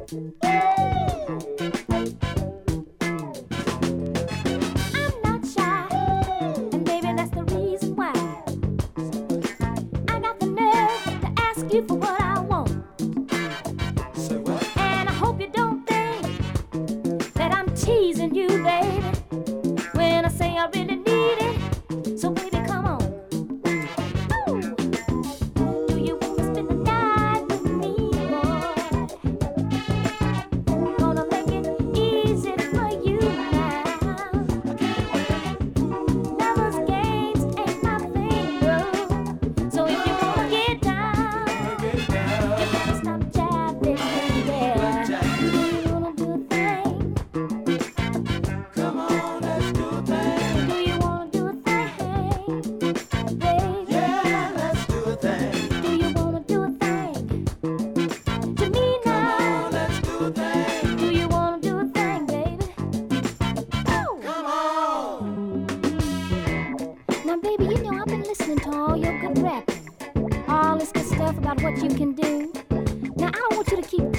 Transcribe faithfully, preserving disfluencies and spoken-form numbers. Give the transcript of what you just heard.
not shy, and baby, that's the reason why I got the nerve to ask you for what I want. Say what? And I hope you don't think that I'm teasing you, baby, when I say I really need it. So baby, come on. Ooh. Do you want to spend the night with me, boy? Gonna make it easy for you now. Lovers games ain't my thing, bro. So if you wanna get down, Get down. you better stop jabbing, baby. Do you wanna do a thing? Come on, let's do a thing. Do you wanna do a thing, baby? Yeah, let's do a thing. Do you wanna do a thing to me now? Let's do a thing. Do you wanna do a thing, baby? Oh. Come on. Now, baby, you know I've been listening to all your good rapping, all this good stuff about what you can do. Now, I don't want you to keep